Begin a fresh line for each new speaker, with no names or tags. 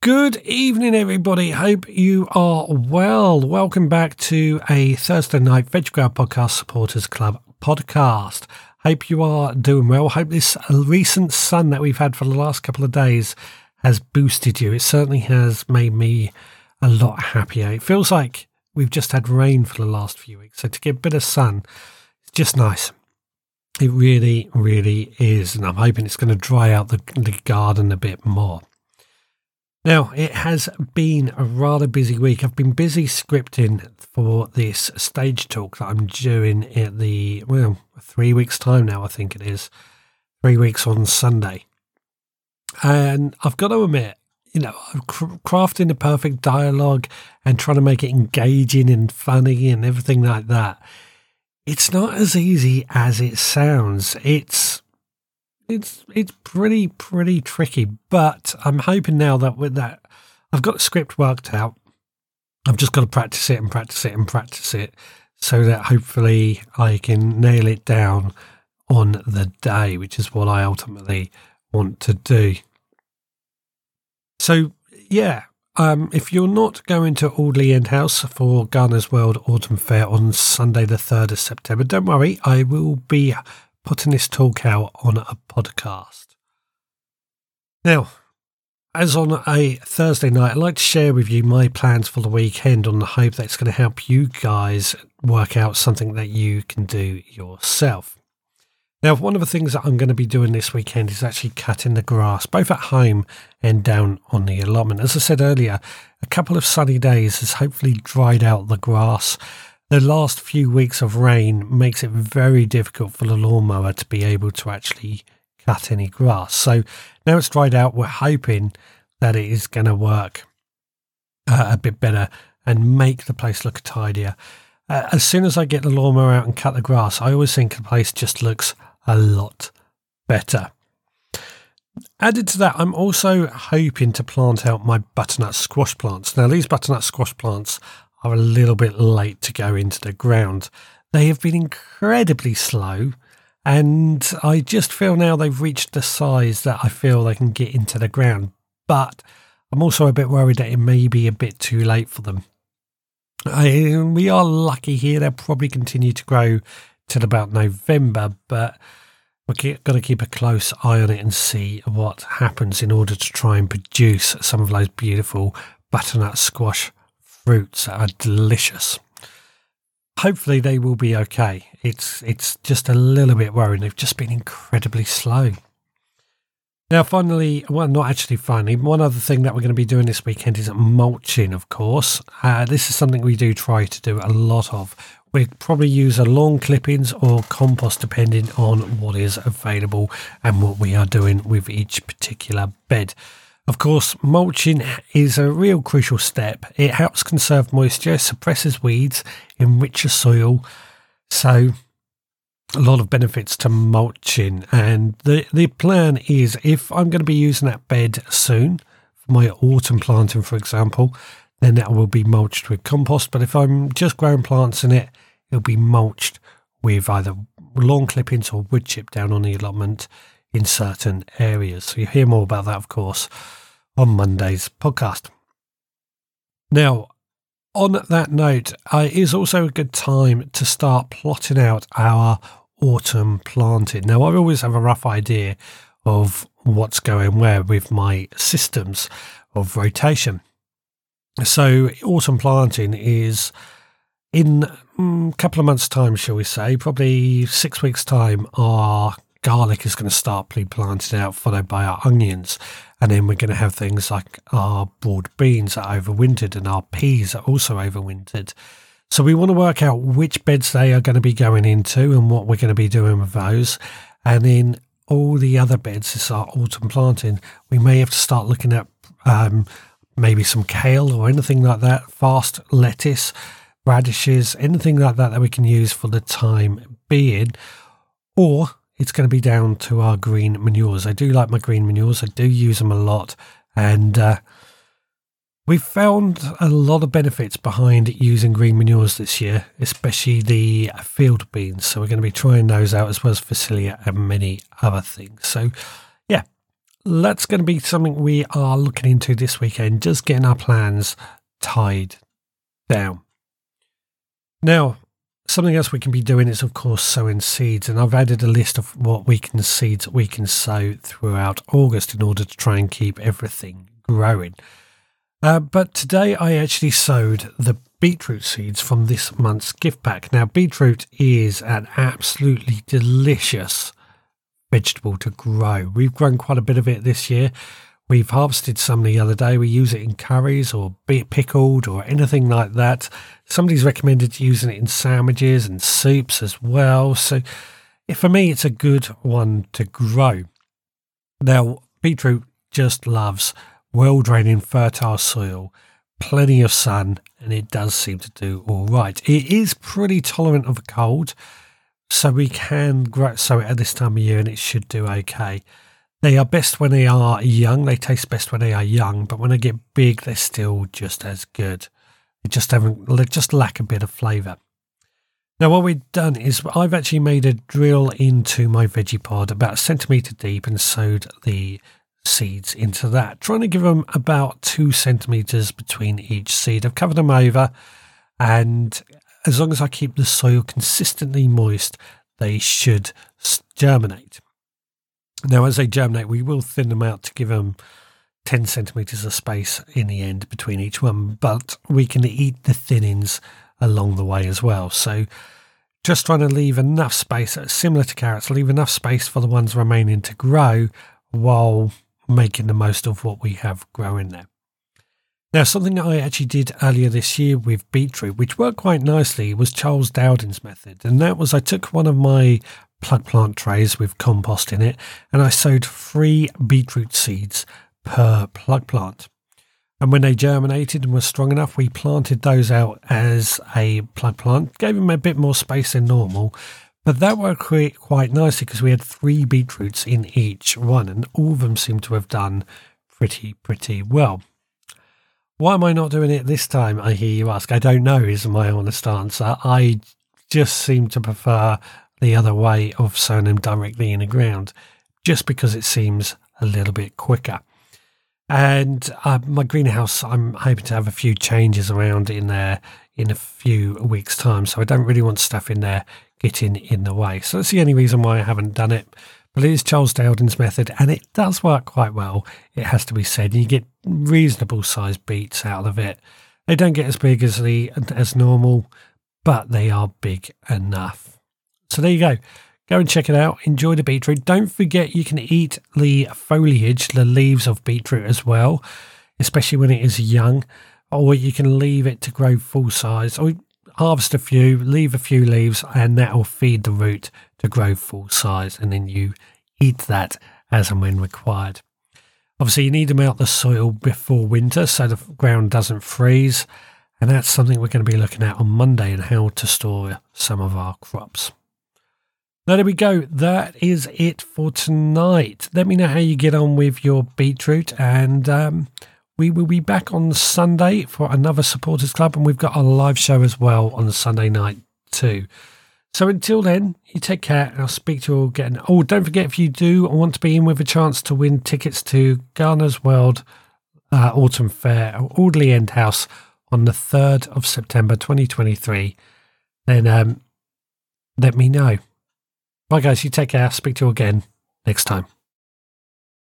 Good evening, everybody. Hope you are well. Welcome back to a Thursday night Veg Grower Podcast Supporters Club podcast. Hope you are doing well. Hope this recent sun that we've had for the last couple of days has boosted you. It certainly has made me a lot happier. It feels like we've just had rain for the last few weeks, so to get a bit of sun, it's just nice. It really, really is, and I'm hoping it's going to dry out the garden a bit more. Now, it has been a rather busy week. I've been busy scripting for this stage talk that I'm doing at 3 weeks' time now, I think it is. 3 weeks on Sunday. And I've got to admit, crafting the perfect dialogue and trying to make it engaging and funny and everything like that, it's not as easy as it sounds. It's pretty tricky, but I'm hoping now that with that, I've got the script worked out. I've just got to practice it so that hopefully I can nail it down on the day, which is what I ultimately want to do. So, yeah, if you're not going to Audley End House for Gardener's World Autumn Fair on Sunday the 3rd of September, don't worry, I will be putting this talk out on a podcast. Now, as on a Thursday night, I'd like to share with you my plans for the weekend on the hope that it's going to help you guys work out something that you can do yourself. Now, one of the things that I'm going to be doing this weekend is actually cutting the grass, both at home and down on the allotment. As I said earlier, a couple of sunny days has hopefully dried out the grass. The last few weeks of rain makes it very difficult for the lawnmower to be able to actually cut any grass. So now it's dried out, we're hoping that it is going to work a bit better and make the place look tidier. As soon as I get the lawnmower out and cut the grass, I always think the place just looks a lot better. Added to that, I'm also hoping to plant out my butternut squash plants. Now, these butternut squash plants are a little bit late to go into the ground. They have been incredibly slow, and I just feel now they've reached the size that I feel they can get into the ground. But I'm also a bit worried that it may be a bit too late for them. We are lucky here. They'll probably continue to grow till about November, but we've got to keep a close eye on it and see what happens in order to try and produce some of those beautiful butternut squash fruits that are delicious. Hopefully they will be okay. It's just a little bit worrying. They've just been incredibly slow. Now, finally, well, not actually finally, one other thing that we're going to be doing this weekend is mulching, of course. This is something we do try to do a lot of. We probably use a lawn clippings or compost depending on what is available and what we are doing with each particular bed. Of course, mulching is a real crucial step. It helps conserve moisture, suppresses weeds, enriches soil. So a lot of benefits to mulching. And the plan is, if I'm going to be using that bed soon, for my autumn planting, for example, then that will be mulched with compost. But if I'm just growing plants in it, it'll be mulched with either lawn clippings or wood chip down on the allotment in certain areas. So you'll hear more about that, of course, on Monday's podcast. Now, on that note, it is also a good time to start plotting out our autumn planting. Now, I always have a rough idea of what's going where with my systems of rotation. So autumn planting is in a couple of months' time, shall we say, probably 6 weeks' time, our garlic is going to start being planted out, followed by our onions. And then we're going to have things like our broad beans that are overwintered and our peas are also overwintered. So we want to work out which beds they are going to be going into and what we're going to be doing with those. And then all the other beds, this is our autumn planting, we may have to start looking at maybe some kale or anything like that, fast lettuce, radishes, anything like that that we can use for the time being. Or it's going to be down to our green manures. I do like my green manures. I do use them a lot. And we've found a lot of benefits behind using green manures this year, especially the field beans. So we're going to be trying those out, as well as Phacelia and many other things. So, yeah, that's going to be something we are looking into this weekend, just getting our plans tied down. Now, something else we can be doing is, of course, sowing seeds, and I've added a list of what seeds we can sow throughout August in order to try and keep everything growing. But today I actually sowed the beetroot seeds from this month's gift pack. Now, beetroot is an absolutely delicious vegetable to grow. We've grown quite a bit of it this year. We've harvested some the other day. We use it in curries or pickled or anything like that. Somebody's recommended using it in sandwiches and soups as well. So for me, it's a good one to grow. Now, beetroot just loves well-draining, fertile soil, plenty of sun, and it does seem to do all right. It is pretty tolerant of cold, so we can sow it at this time of year, and it should do okay. They are best when they are young. They taste best when they are young, but when they get big, they're still just as good. They just lack a bit of flavour. Now, what we've done is I've actually made a drill into my veggie pod about 1 centimetre deep and sowed the seeds into that, trying to give them about 2 centimetres between each seed. I've covered them over, and as long as I keep the soil consistently moist, they should germinate. Now, as they germinate, we will thin them out to give them 10 centimetres of space in the end between each one, but we can eat the thinnings along the way as well. So just trying to leave enough space, similar to carrots, leave enough space for the ones remaining to grow while making the most of what we have growing there. Now, something that I actually did earlier this year with beetroot, which worked quite nicely, was Charles Dowding's method. And that was I took one of my plug plant trays with compost in it, and I sowed 3 beetroot seeds per plug plant. And when they germinated and were strong enough, we planted those out as a plug plant, gave them a bit more space than normal. But that worked quite nicely because we had 3 beetroots in each one, and all of them seemed to have done pretty well. Why am I not doing it this time, I hear you ask? I don't know is my honest answer. I just seem to prefer the other way of sowing them directly in the ground, just because it seems a little bit quicker. And my greenhouse, I'm hoping to have a few changes around in there in a few weeks' time, so I don't really want stuff in there getting in the way. So that's the only reason why I haven't done it. But it is Charles Dowding's method, and it does work quite well, it has to be said. You get reasonable sized beets out of it. They don't get as big as normal, but they are big enough. So there you go. Go and check it out. Enjoy the beetroot. Don't forget you can eat the foliage, the leaves of beetroot as well, especially when it is young, or you can leave it to grow full size, or harvest a few, leave a few leaves, and that will feed the root to grow full size, and then you eat that as and when required. Obviously, you need them out the soil before winter so the ground doesn't freeze, and that's something we're going to be looking at on Monday, and how to store some of our crops. Now, there we go. That is it for tonight. Let me know how you get on with your beetroot, and we will be back on Sunday for another Supporters Club, and we've got our live show as well on Sunday night too. So until then, you take care, and I'll speak to you all again. Oh, don't forget, if you do want to be in with a chance to win tickets to Garner's World Autumn Fair at Audley End House on the 3rd of September 2023, then let me know. Bye guys, you take care. Speak to you again next time.